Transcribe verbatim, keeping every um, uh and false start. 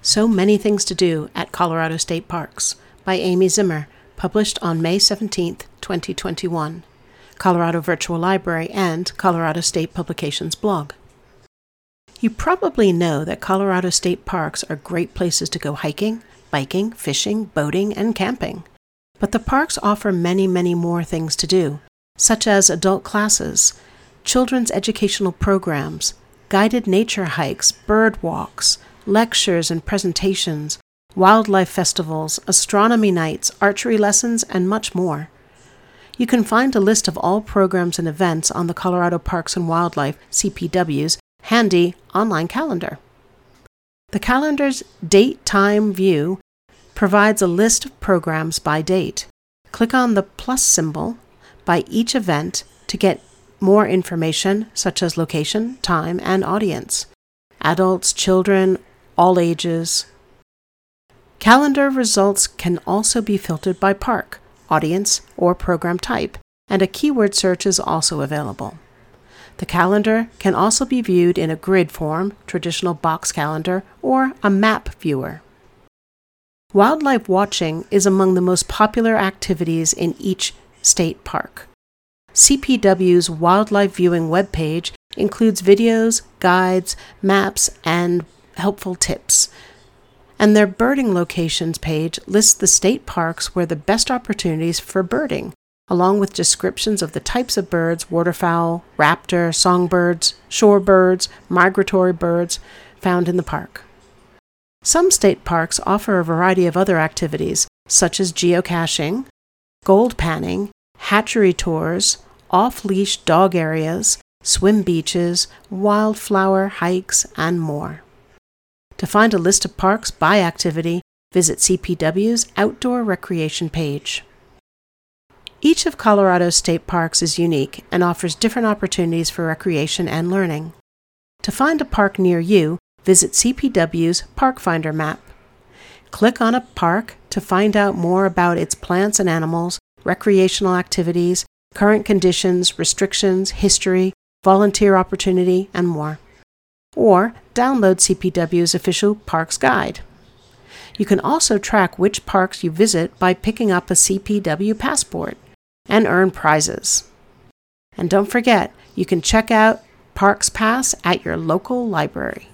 So Many Things to Do at Colorado State Parks by Amy Zimmer, published on May seventeenth, twenty twenty-one. Colorado Virtual Library and Colorado State Publications blog. You probably know that Colorado State Parks are great places to go hiking, biking, fishing, boating, and camping. But the parks offer many, many more things to do, such as adult classes, children's educational programs, guided nature hikes, bird walks, lectures and presentations, wildlife festivals, astronomy nights, archery lessons, and much more. You can find a list of all programs and events on the Colorado Parks and Wildlife, C P W's, handy online calendar. The calendar's Date Time view provides a list of programs by date. Click on the plus symbol by each event to get more information such as location, time, and audience. Adults, children, all ages. Calendar results can also be filtered by park, audience, or program type, and a keyword search is also available. The calendar can also be viewed in a grid form, traditional box calendar, or a map viewer. Wildlife watching is among the most popular activities in each state park. C P W's wildlife viewing webpage includes videos, guides, maps, and helpful tips. And their birding locations page lists the state parks where the best opportunities for birding, along with descriptions of the types of birds, waterfowl, raptor, songbirds, shorebirds, migratory birds found in the park. Some state parks offer a variety of other activities, such as geocaching, gold panning, hatchery tours, off-leash dog areas, swim beaches, wildflower hikes, and more. To find a list of parks by activity, visit C P W's Outdoor Recreation page. Each of Colorado's state parks is unique and offers different opportunities for recreation and learning. To find a park near you, visit C P W's Park Finder map. Click on a park to find out more about its plants and animals, recreational activities, current conditions, restrictions, history, volunteer opportunity, and more. Or download C P W's official Parks Guide. You can also track which parks you visit by picking up a C P W passport and earn prizes. And don't forget, you can check out Parks Pass at your local library.